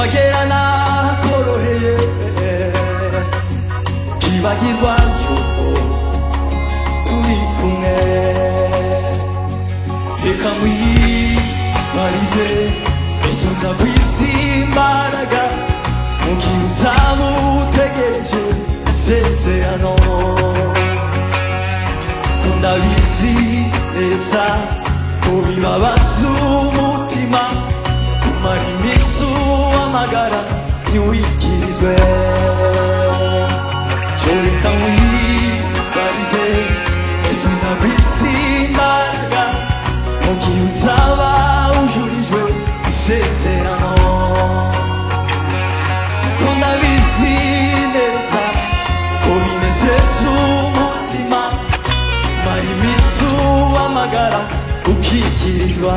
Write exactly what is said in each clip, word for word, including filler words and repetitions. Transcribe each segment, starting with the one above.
kuhagerana koroheye ukibagirwa yuko turi kumwe. Reka nkwibarize Yesu nzakwisi imbaraga mu gihe uzaba utegereje isezerano, ko ndabizi neza ko bibabaza umutima kumara iminsi uhamagara ntiwikirizwe. Cyo reka nkwibarize Yesu nzakwisi imbaraga mu gihe uzaba ujurijwe isezerano, ko ndabizi neza ko binezeza umutima kumara iminsi uhamagara ukikirizwa.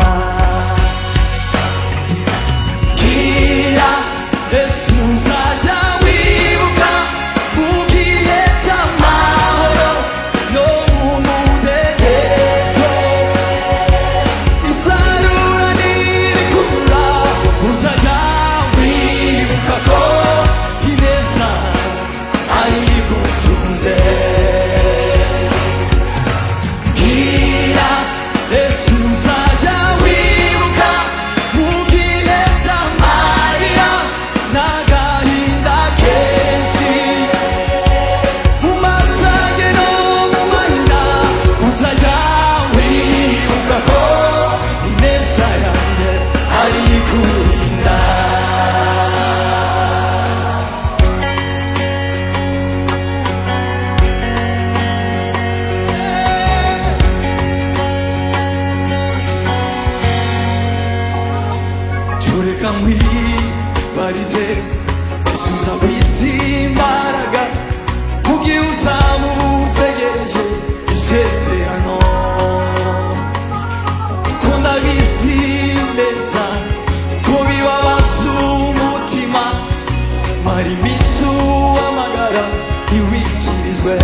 Gira Yesu nzajya wibuka mu gihe cy'amahoro no mu mudendezo, isarura nirikura uzajya wibuka ko ineza ari igutunze. Gira Yesu nzajya wibuka mu gihe cy'amarira n'agahinda kenshi, mu matage no mu mahina uzajya wibuka ko ineza yanjye ari ikurinda. Tureka nkwibarize Yesu nzakwisi imbaraga mu gihe uzaba utegereje isezerano, ko ndabizi neza ko bibabaza umutima mara iminsi uhamagara ntiwikirizwe.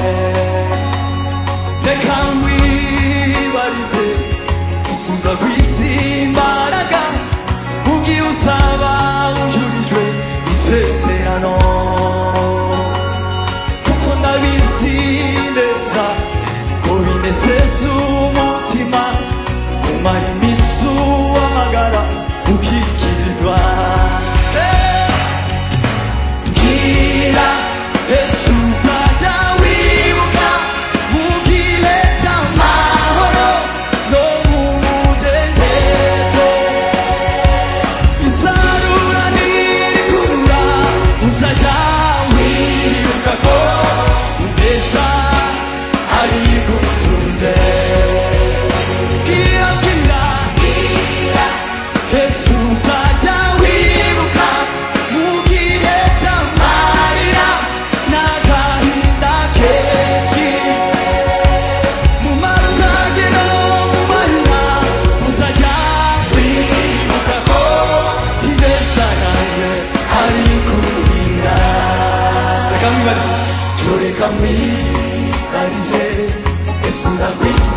Reka nkwibarize Yesu nzakwisi imbaraga mu gihe uzaba ujurijwe isezerano, kuko ndabizi neza ko binezeza umutima kumara iminsi uhamagara ukikirizwa. Gira Yesu nzajya wibuka mu gihe cy'amahoro no mu mudendezo, isarura nirikura uzajya wibuka ko ineza ari igutunze. Gira gira Yesu nzajya wibuka mu gihe cy'amarira n'agahinda kenshi, mu matage no mu mahina uzajya wibuka ko ineza yanjye ari ikurinda. Reka nkwibarize Cyo reka nkwibarize Yesu nzakwisi